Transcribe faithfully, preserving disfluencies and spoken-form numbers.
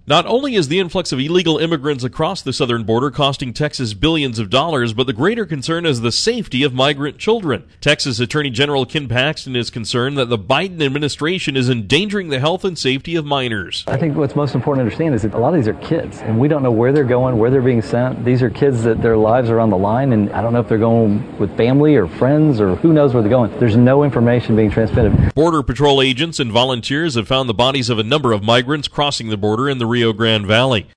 Not only is the influx of illegal immigrants across the southern border costing Texas billions of dollars, but the greater concern is the safety of migrant children. Texas Attorney General Ken Paxton is concerned that the Biden administration is endangering the health and safety of minors. I think what's most important to understand is that a lot of these are kids, and we don't know where they're going, where they're being sent. These are kids that their lives are on the line, and I don't know if they're going with family or friends or who knows where they're going. There's no information being transmitted. Border Patrol agents and volunteers have found the bodies of a number of migrants crossing the border in the Rio Grande Valley.